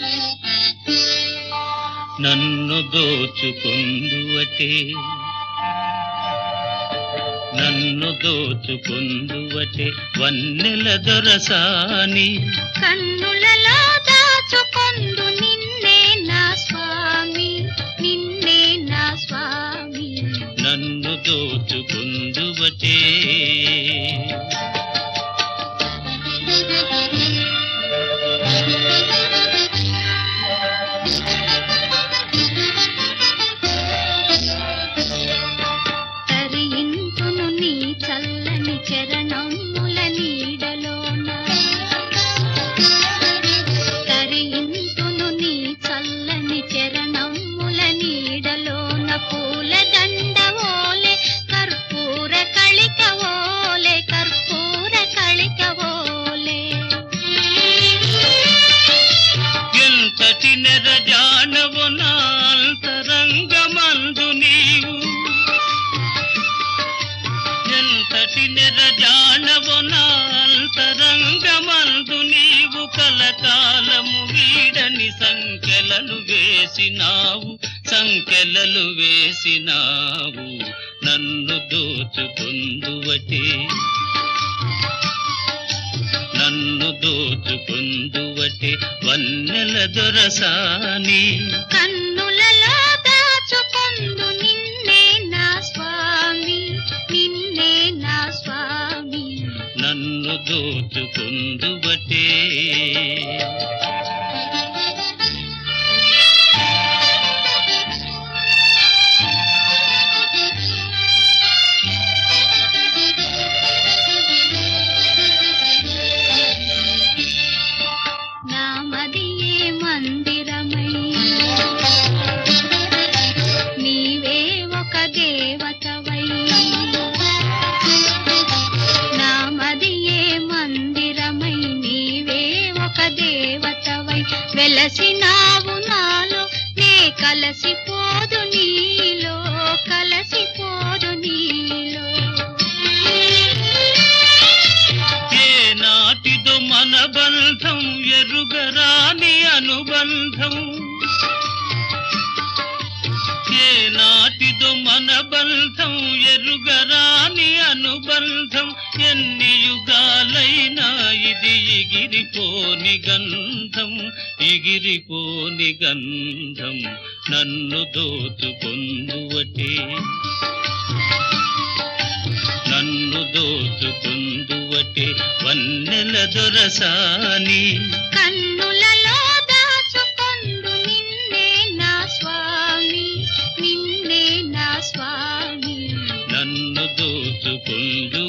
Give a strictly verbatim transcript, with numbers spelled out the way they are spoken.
నన్ను దోచుకొందువటే నన్ను దోచుకొందువటే వన్నెల దొరసాని కన్నులలో దాచుకొందు నిన్నే నా స్వామి నిన్నే నా స్వామి నన్ను దోచుకొందువటే చల్లని చరణముల నీడలోన తరింతును నీ చల్లని చరణముల నీడలోన పూల దండవోలే కర్పూర కళికవోలే కర్పూర కళికవోలే ఎంతటి నెరజానవు నా అంతరంగమందు నీవు ఎంతటి నెరజానవు నా అంతరంగమందు నీవు కలకాలము వీడని సంకెలలు వేసినావు సంకెలలు వేసినావు నన్ను దోచుకొందువటే నన్ను దోచుకొందువటే వన్నెల దొరసాని కన్నులలో దాచుకొందు నిన్నే నా స్వామి నిన్నే నా స్వామి నన్ను దోచుకొందువటే నామదియే మందిరమై నీవే ఒక దేవతవై నామదియే మందిరమై నీవే ఒక దేవతవై వెలసినావు నాలో నే కలసిపోదు నీలో కలసిపోదు నీలో ఏ నాటిదో మన బంధం ఎరుగరాని అనుబంధం ఏ నాటిదో మన బంధం ఎరుగరాని అనుబంధం ఎన్ని యుగాలైనా ఇది ఎగిరిపోని గంధం ఎగిరిపోని గంధం నన్ను దోచుకొందువటే నన్ను దోచుకొందువటే వన్నెల దొరసాని కన్నులలో దాచుకొందు నిన్నే నా స్వామి నిన్నే నా స్వామి నన్ను దోచుకొందు